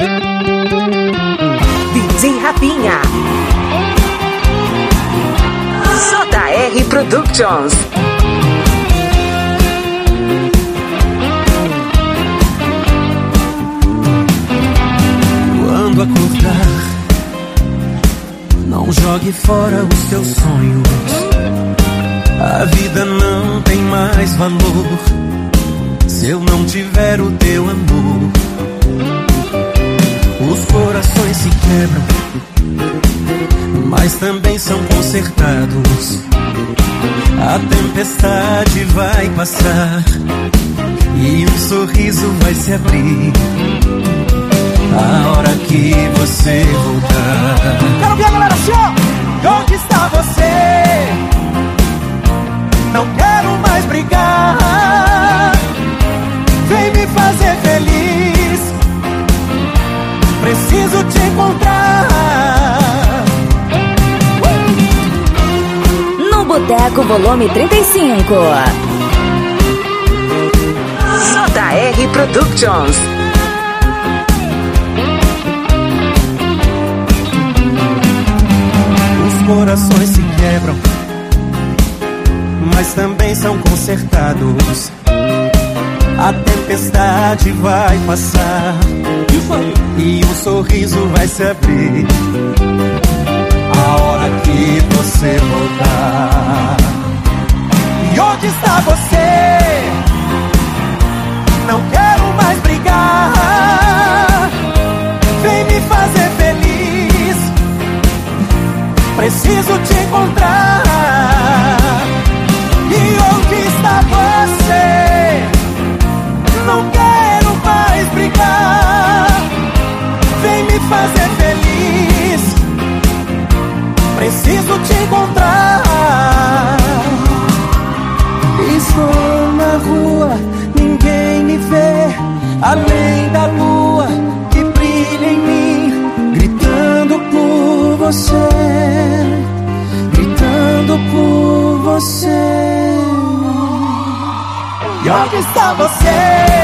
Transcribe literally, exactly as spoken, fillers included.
D J Rapinha, J R Productions. Quando acordar, não jogue fora os seus sonhos. A vida não tem mais valor se eu não tiver o teu amor. Os corações se quebram, mas também são consertados. A tempestade vai passar e um sorriso vai se abrir a hora que você voltar. Quero ver a galera assim, ó. Onde está você? Não quero mais brigar. Vem me fazer feliz. Preciso te encontrar. No Boteco Volume trinta e cinco. J R Productions. Os corações se quebram, mas também são consertados. A tempestade vai passar e um sorriso vai se abrir a hora que você voltar. E onde está você? Não quero mais brigar. Vem me fazer feliz. Preciso te encontrar. E onde está você? Não quero mais brigar. Vem me fazer feliz. Preciso te encontrar. Estou na rua, ninguém me vê, além da lua que brilha em mim, gritando por você, gritando por você. E onde está você?